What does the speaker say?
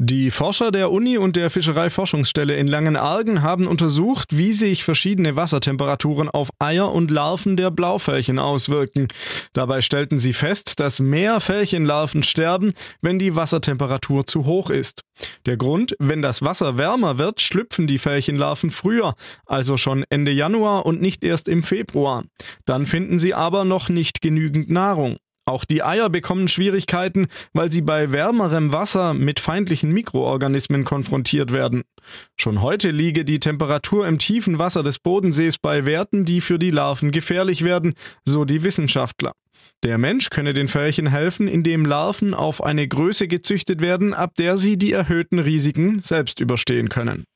Die Forscher der Uni und der Fischereiforschungsstelle in Langenargen haben untersucht, wie sich verschiedene Wassertemperaturen auf Eier und Larven der Blaufällchen auswirken. Dabei stellten sie fest, dass mehr Fällchenlarven sterben, wenn die Wassertemperatur zu hoch ist. Der Grund: Wenn das Wasser wärmer wird, schlüpfen die Fällchenlarven früher, also schon Ende Januar und nicht erst im Februar. Dann finden sie aber noch nicht genügend Nahrung. Auch die Eier bekommen Schwierigkeiten, weil sie bei wärmerem Wasser mit feindlichen Mikroorganismen konfrontiert werden. Schon heute liege die Temperatur im tiefen Wasser des Bodensees bei Werten, die für die Larven gefährlich werden, so die Wissenschaftler. Der Mensch könne den Fällchen helfen, indem Larven auf eine Größe gezüchtet werden, ab der sie die erhöhten Risiken selbst überstehen können.